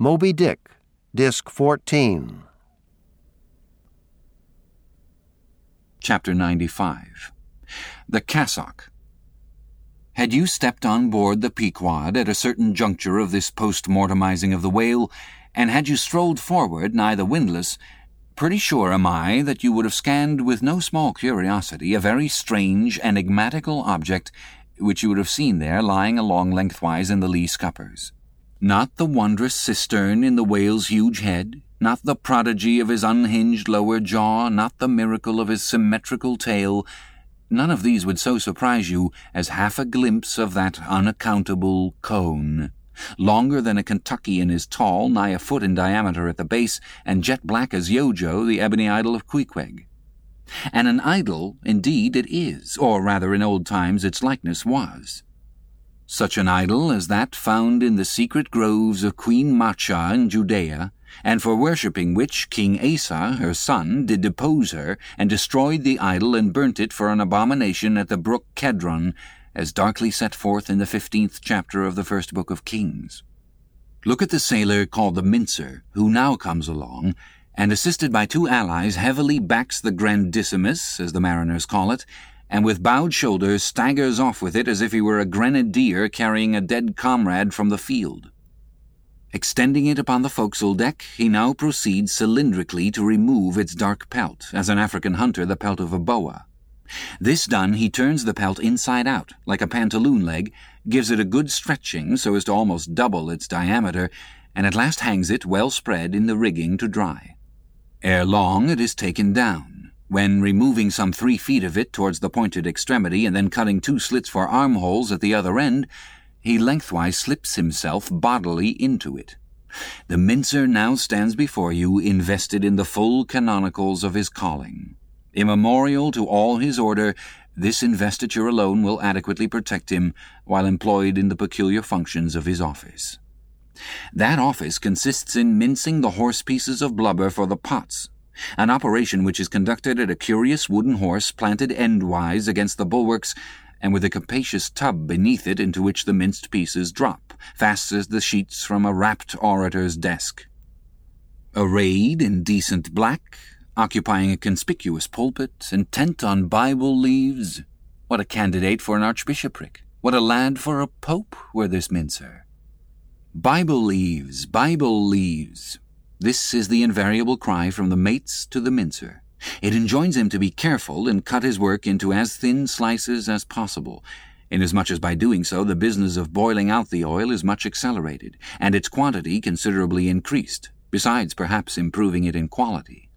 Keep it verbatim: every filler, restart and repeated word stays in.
Moby Dick, Disc fourteen. Chapter ninety-five. The Cassock. Had you stepped on board the Pequod at a certain juncture of this post-mortemizing of the whale, and had you strolled forward nigh the windlass, pretty sure am I that you would have scanned with no small curiosity a very strange, enigmatical object which you would have seen there lying along lengthwise in the lee scuppers. Not the wondrous cistern in the whale's huge head, not the prodigy of his unhinged lower jaw, not the miracle of his symmetrical tail. None of these would so surprise you as half a glimpse of that unaccountable cone. Longer than a Kentuckian is tall, nigh a foot in diameter at the base, and jet black as Yojo, the ebony idol of Queequeg. And an idol, indeed, it is, or rather in old times its likeness was. Such an idol as that found in the secret groves of Queen Macha in Judea, and for worshipping which King Asa, her son, did depose her, and destroyed the idol and burnt it for an abomination at the brook Kedron, as darkly set forth in the fifteenth chapter of the first book of Kings. Look at the sailor called the Mincer, who now comes along, and assisted by two allies heavily backs the grandissimus, as the mariners call it, and with bowed shoulders staggers off with it as if he were a grenadier carrying a dead comrade from the field. Extending it upon the forecastle deck, he now proceeds cylindrically to remove its dark pelt, as an African hunter the pelt of a boa. This done, he turns the pelt inside out, like a pantaloon leg, gives it a good stretching so as to almost double its diameter, and at last hangs it well spread in the rigging to dry. Ere long it is taken down, when, removing some three feet of it towards the pointed extremity and then cutting two slits for armholes at the other end, he lengthwise slips himself bodily into it. The Mincer now stands before you invested in the full canonicals of his calling. Immemorial to all his order, this investiture alone will adequately protect him while employed in the peculiar functions of his office. That office consists in mincing the horse pieces of blubber for the pots, an operation which is conducted at a curious wooden horse planted endwise against the bulwarks, and with a capacious tub beneath it into which the minced pieces drop, fast as the sheets from a rapt orator's desk. Arrayed in decent black, occupying a conspicuous pulpit, intent on Bible leaves, what a candidate for an archbishopric, what a lad for a pope were this Mincer. Bible leaves, Bible leaves. This is the invariable cry from the mates to the Mincer. It enjoins him to be careful and cut his work into as thin slices as possible, inasmuch as by doing so the business of boiling out the oil is much accelerated, and its quantity considerably increased, besides perhaps improving it in quality.